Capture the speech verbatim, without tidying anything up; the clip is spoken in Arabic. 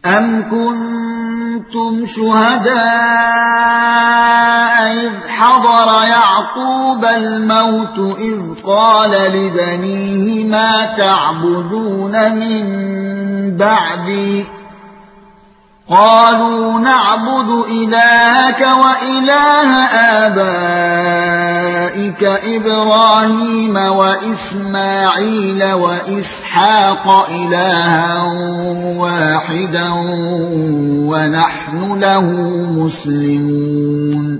أَمْ كُنتُمْ شُهَدَاءَ إِذْ حَضَرَ يَعْقُوبَ الْمَوْتُ إِذْ قَالَ لِبَنِيهِ مَا تَعْبُدُونَ مِن بَعْدِي قَالُوا نَعْبُدُ إِلَٰهَكَ وَإِلَٰهَ آبَائِكَ إِبْرَاهِيمَ وَإِسْمَاعِيلَ وَإِسْحَاقَ إِلَٰهًا وَاحِدًا وَنَحْنُ لَهُ مُسْلِمُونَ